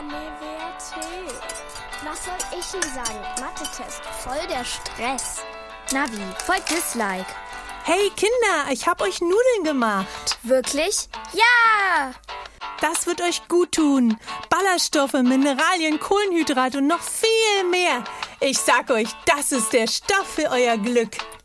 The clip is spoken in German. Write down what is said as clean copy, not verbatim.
WT. Was soll ich denn sagen? Mathe-Test, voll der Stress. Navi, voll Dislike. Hey Kinder, ich hab euch Nudeln gemacht. Wirklich? Ja! Das wird euch gut tun. Ballaststoffe, Mineralien, Kohlenhydrate und noch viel mehr. Ich sag euch, das ist der Stoff für euer Glück.